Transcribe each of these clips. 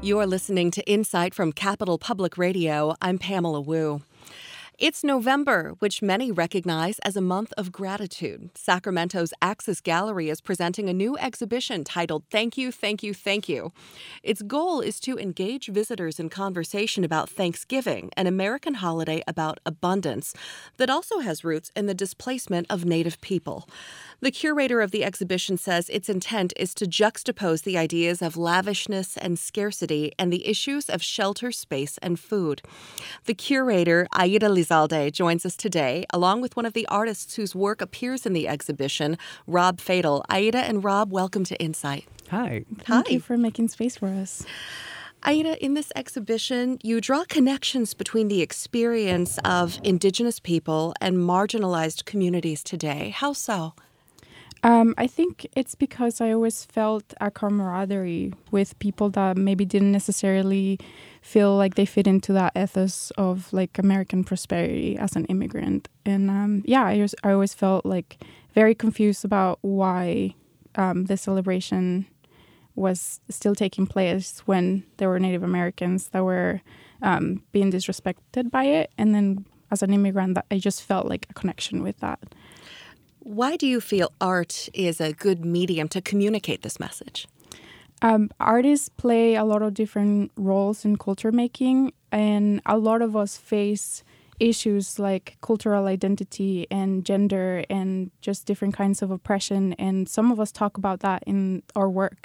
You're listening to Insight from Capital Public Radio. I'm Pamela Wu. It's November, which many recognize as a month of gratitude. Sacramento's Axis Gallery is presenting a new exhibition titled Thank You, Thank You, Thank You. Its goal is to engage visitors in conversation about Thanksgiving, an American holiday about abundance that also has roots in the displacement of Native people. The curator of the exhibition says its intent is to juxtapose the ideas of lavishness and scarcity and the issues of shelter, space, and food. The curator, Aida Lizalde, joins us today, along with one of the artists whose work appears in the exhibition, Rob Fatal. Aida and Rob, welcome to Insight. Hi. Thank you for making space for us. Aida, in this exhibition, you draw connections between the experience of Indigenous people and marginalized communities today. How so? I think it's because I always felt a camaraderie with people that maybe didn't necessarily feel like they fit into that ethos of like American prosperity as an immigrant. And I always felt like very confused about why the celebration was still taking place when there were Native Americans that were being disrespected by it. And then as an immigrant, I just felt like a connection with that. Why do you feel art is a good medium to communicate this message? Artists play a lot of different roles in culture making, and a lot of us face issues like cultural identity and gender and just different kinds of oppression, and some of us talk about that in our work.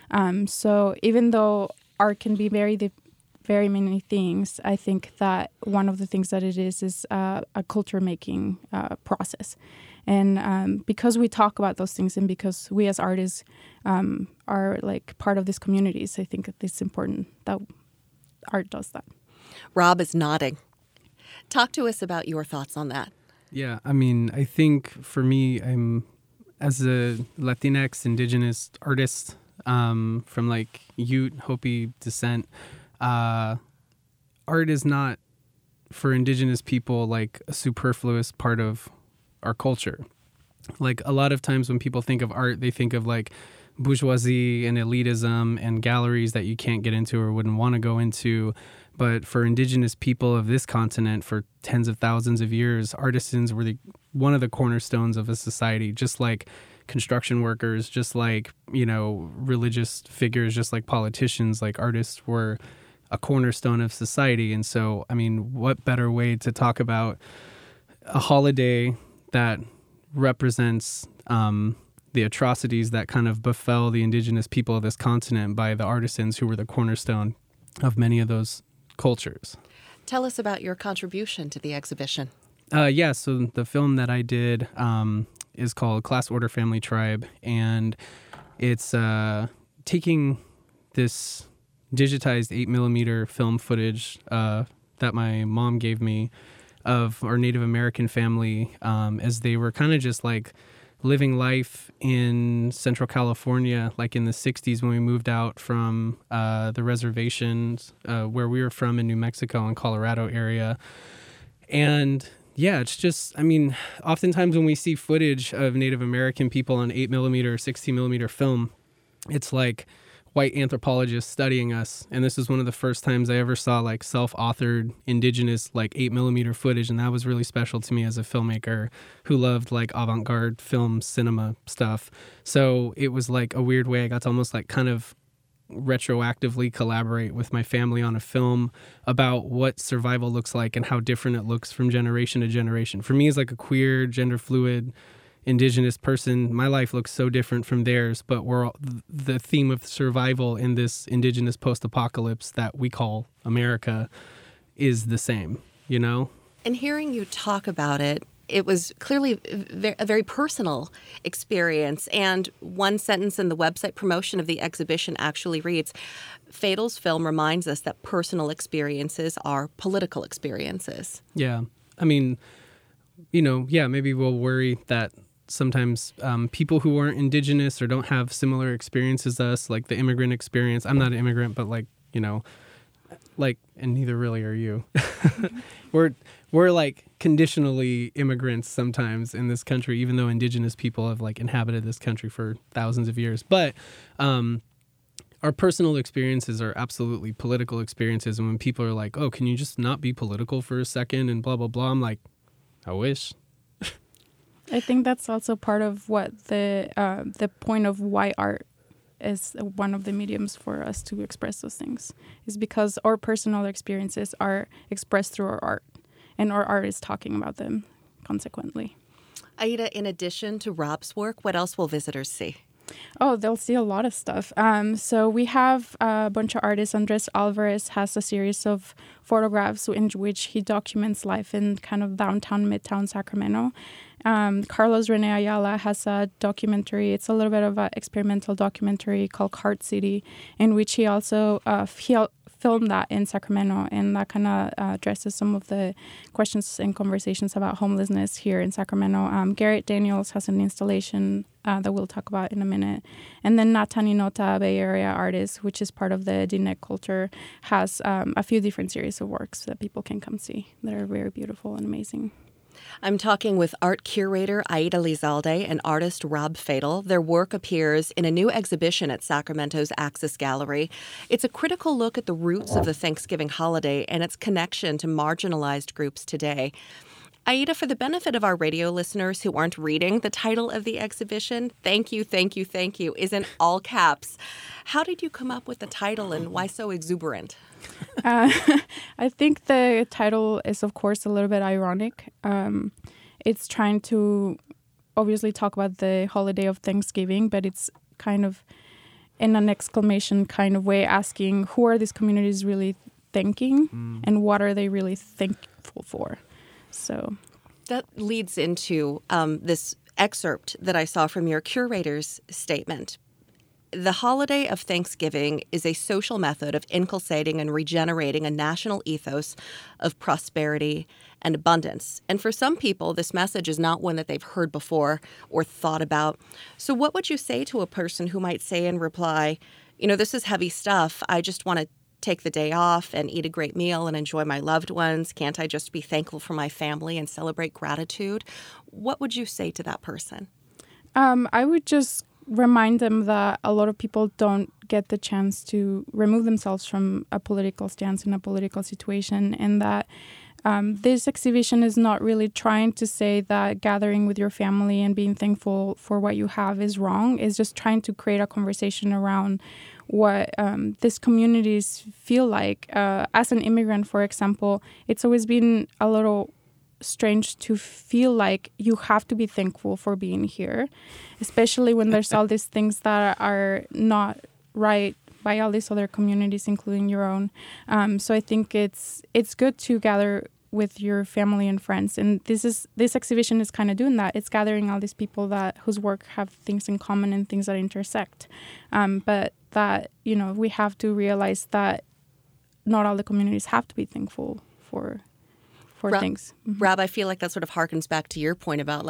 So even though art can be very many things, I think that one of the things that it is a culture making process. And because we talk about those things and because we as artists are like part of these communities, I think it's important that art does that. Rob is nodding. Talk to us about your thoughts on that. Yeah, I mean, I think for me, I'm as a Latinx Indigenous artist from like Ute, Hopi descent, art is not for Indigenous people like a superfluous part of our culture. Like a lot of times when people think of art, they think of like bourgeoisie and elitism and galleries that you can't get into or wouldn't want to go into. But for Indigenous people of this continent for tens of thousands of years, artisans were one of the cornerstones of a society, just like construction workers, just like, religious figures, just like politicians, like artists were a cornerstone of society. And so, I mean, what better way to talk about a holiday that represents the atrocities that kind of befell the Indigenous people of this continent by the artisans who were the cornerstone of many of those cultures. Tell us about your contribution to the exhibition. So the film that I did is called Class Order Family Tribe, and it's taking this digitized 8mm film footage that my mom gave me of our Native American family as they were kind of just like living life in Central California, like in the 60s when we moved out from the reservations where we were from in New Mexico and Colorado area. And yeah, it's just, I mean, oftentimes when we see footage of Native American people on 8mm or 16mm film, it's like white anthropologists studying us. And this is one of the first times I ever saw like self-authored Indigenous like 8mm footage. And that was really special to me as a filmmaker who loved like avant-garde film cinema stuff. So it was like a weird way I got to almost like kind of retroactively collaborate with my family on a film about what survival looks like and how different it looks from generation to generation. For me as like a queer, gender fluid, Indigenous person, my life looks so different from theirs, but the theme of survival in this Indigenous post-apocalypse that we call America is the same, And hearing you talk about it, it was clearly a very personal experience. And one sentence in the website promotion of the exhibition actually reads, Fatal's film reminds us that personal experiences are political experiences. Yeah. I mean, maybe we'll worry that sometimes people who aren't Indigenous or don't have similar experiences as us, like the immigrant experience. I'm not an immigrant, but and neither really are you. We're like conditionally immigrants sometimes in this country, even though Indigenous people have like inhabited this country for thousands of years. But our personal experiences are absolutely political experiences. And when people are like, oh, can you just not be political for a second and blah, blah, blah, I'm like, I wish. I think that's also part of what the point of why art is one of the mediums for us to express those things, is because our personal experiences are expressed through our art, and our art is talking about them consequently. Aida, in addition to Rob's work, what else will visitors see? Oh, they'll see a lot of stuff. So we have a bunch of artists. Andres Alvarez has a series of photographs in which he documents life in kind of downtown, midtown Sacramento. Carlos Rene Ayala has a documentary. It's a little bit of an experimental documentary called Cart City, in which he also filmed that in Sacramento, and that kind of addresses some of the questions and conversations about homelessness here in Sacramento. Garrett Daniels has an installation that we'll talk about in a minute. And then Nata Ninota, Bay Area artist, which is part of the DNEC culture, has a few different series of works that people can come see that are very beautiful and amazing. I'm talking with art curator Aida Lizalde and artist Rob Fatal. Their work appears in a new exhibition at Sacramento's Axis Gallery. It's a critical look at the roots of the Thanksgiving holiday and its connection to marginalized groups today. Aida, for the benefit of our radio listeners who aren't reading, the title of the exhibition, Thank You, Thank You, Thank You, is in all caps. How did you come up with the title and why so exuberant? I think the title is, of course, a little bit ironic. It's trying to obviously talk about the holiday of Thanksgiving, but it's kind of in an exclamation kind of way, asking who are these communities really thanking and what are they really thankful for? So that leads into this excerpt that I saw from your curator's statement. The holiday of Thanksgiving is a social method of inculcating and regenerating a national ethos of prosperity and abundance. And for some people, this message is not one that they've heard before or thought about. So what would you say to a person who might say in reply, this is heavy stuff. I just want to take the day off and eat a great meal and enjoy my loved ones. Can't I just be thankful for my family and celebrate gratitude? What would you say to that person? I would just remind them that a lot of people don't get the chance to remove themselves from a political stance in a political situation, and that this exhibition is not really trying to say that gathering with your family and being thankful for what you have is wrong. It's just trying to create a conversation around what these communities feel like. As an immigrant, for example, it's always been a little strange to feel like you have to be thankful for being here, especially when there's all these things that are not right by all these other communities, including your own. So I think it's good to gather with your family and friends, and this exhibition is kind of doing that. It's gathering all these people whose work have things in common and things that intersect, but that we have to realize that not all the communities have to be thankful for things. Mm-hmm. Rob, I feel like that sort of harkens back to your point about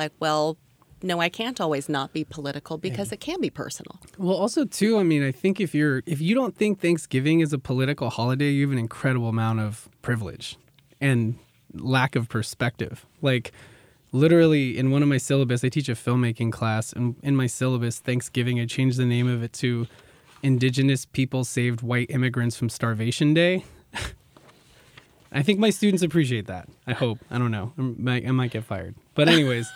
no, I can't always not be political because it can be personal. Well, also, too, I think if you don't think Thanksgiving is a political holiday, you have an incredible amount of privilege and lack of perspective. Like, literally, in one of my syllabus, I teach a filmmaking class, and in my syllabus, Thanksgiving, I changed the name of it to Indigenous People Saved White Immigrants from Starvation Day. I think my students appreciate that. I hope. I don't know. I might get fired. But anyways,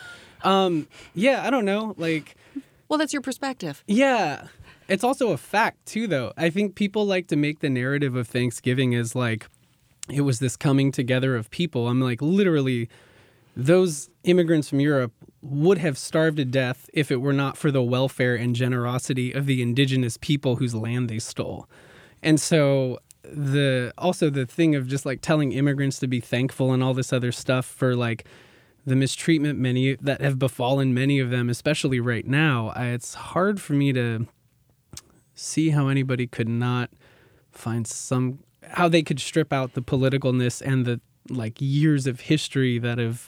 I don't know. Well, that's your perspective. Yeah. It's also a fact, too, though. I think people like to make the narrative of Thanksgiving as it was this coming together of people. I'm literally, those immigrants from Europe would have starved to death if it were not for the welfare and generosity of the indigenous people whose land they stole. And so the thing of just telling immigrants to be thankful and all this other stuff for the mistreatment that have befallen many of them, especially right now, it's hard for me to see how anybody could not find how they could strip out the politicalness and the years of history that have,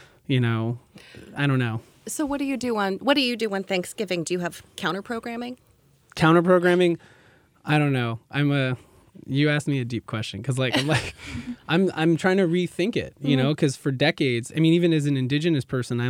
I don't know. So what do you do on Thanksgiving? Do you have counter programming? Counter programming? I don't know. You asked me a deep question because I'm trying to rethink it, because for decades, even as an indigenous person,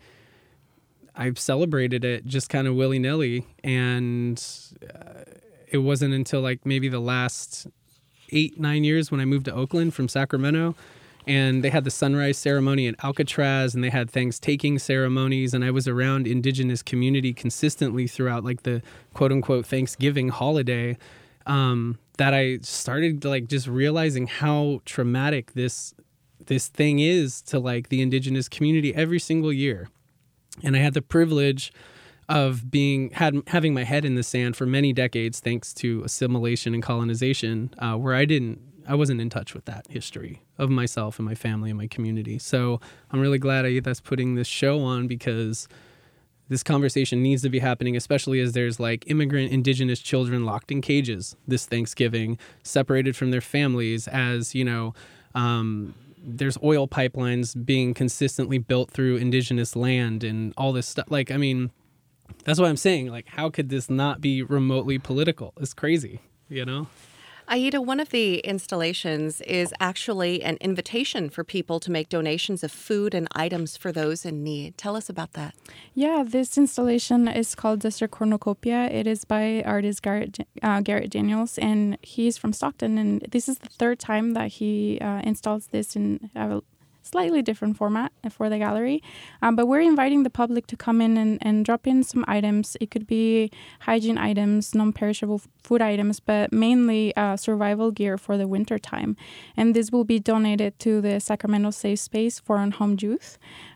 I've celebrated it just kind of willy-nilly, and it wasn't until like maybe the last 8-9 years when I moved to Oakland from Sacramento, and they had the sunrise ceremony in Alcatraz, and they had Thanksgiving ceremonies, and I was around indigenous community consistently throughout like the quote unquote Thanksgiving holiday, that I started like just realizing how traumatic this thing is to like the indigenous community every single year. And I had the privilege of having my head in the sand for many decades, thanks to assimilation and colonization, where I wasn't in touch with that history of myself and my family and my community. So I'm really glad Aita's putting this show on, because this conversation needs to be happening, especially as there's like immigrant indigenous children locked in cages this Thanksgiving, separated from their families, as, you know, there's oil pipelines being consistently built through indigenous land and all this stuff. Like, I mean, that's what I'm saying. Like, how could this not be remotely political? It's crazy, you know? Aita, one of the installations is actually an invitation for people to make donations of food and items for those in need. Tell us about that. Yeah, this installation is called Desert Cornucopia. It is by artist Garrett Daniels, and he's from Stockton. And this is the third time that he installs this in a slightly different format for the gallery. But we're inviting the public to come in and drop in some items. It could be hygiene items, non-perishable food items, but mainly survival gear for the winter time. And this will be donated to the Sacramento Safe Space for Unhomed Youth.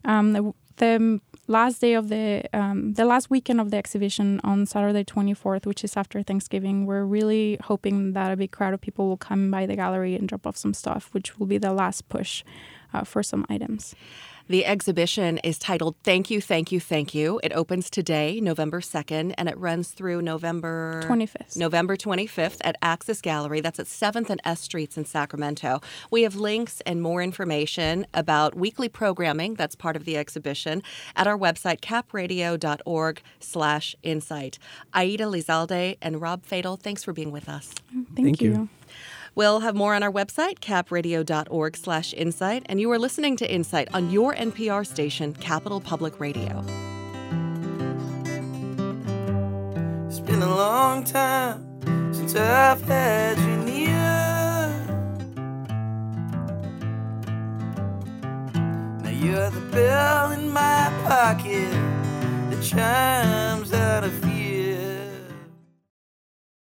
The last day of the last weekend of the exhibition on Saturday 24th, which is after Thanksgiving, we're really hoping that a big crowd of people will come by the gallery and drop off some stuff, which will be the last push for some items. The exhibition is titled Thank You, Thank You, Thank You. It opens today, November 2nd, and it runs through November 25th at Axis Gallery. That's at 7th and S Streets in Sacramento. We have links and more information about weekly programming that's part of the exhibition at our website, capradio.org/insight. Aita Lizalde and Rob Fatal, thanks for being with us. Thank you. We'll have more on our website, capradio.org/insight. And you are listening to Insight on your NPR station, Capital Public Radio. It's been a long time since I've had you near. Now you're the bell in my pocket that chimes out of